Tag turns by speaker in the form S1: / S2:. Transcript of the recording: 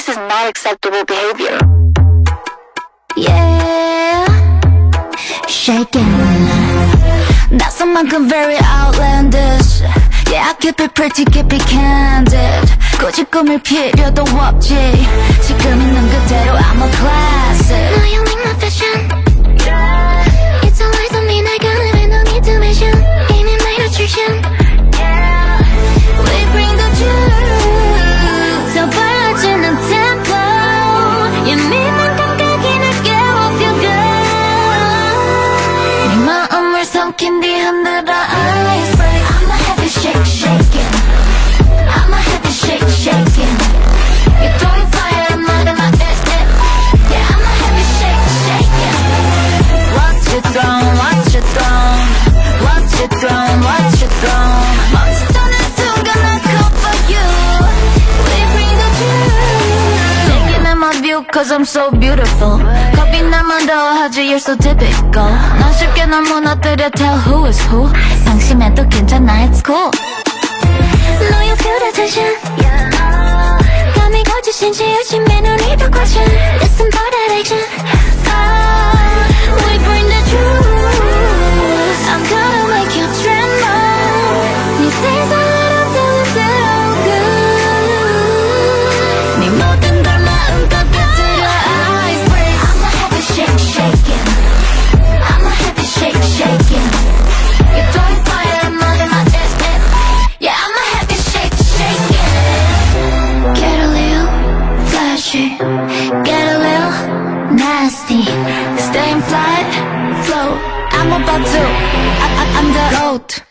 S1: this is not acceptable behavior.
S2: Yeah, shaking. 낯선 만큼 very outlandish. Yeah, I keep it pretty, keep it candid. 굳이 꾸밀 필요도 없지. 지금 있는 그대로 I'm a classic.
S3: No, you like my fashion. It's all eyes on me. 날 가늠해, no need to mention. Ain't it my nutrition?
S2: We bring the juice. 더 빨라지는 tempo. 예민한 감각이 날 깨워 feel good. 네 마음을 삼킨 뒤 흔들어 ice break. I'ma have it shake, shaking. I'ma have it shake, shaking. You're throwing fire in my head. Yeah, I'ma have it shake, shaking. Watch it thrown, watch it thrown. Watch it thrown, watch it thrown. 멈칫하는 순간 I come for you. We bring the juice. Taking in my view cause I'm so beautiful. 겁이 나만 더하지 you're so typical. 난 쉽게 널 무너뜨려 tell who is who. 방심해도 괜찮아 it's cool.
S3: No, you feel the tension. 감이 거치신 지우심에 눈이 더 question. Listen for that action.
S2: We bring the truth. I'm gonna make you tremble. 네 세상으로 들어오고 네 모든 걸 마음껏 뱉으려 ice break. I'ma have it shake, shaking. I'ma have it shake, shaking. You're throwing fire in my head. Yeah, I'ma have it shake, shaking. Get a little flashy, get a little nasty. Staying fly, float. I'm about to, I'm the GOAT.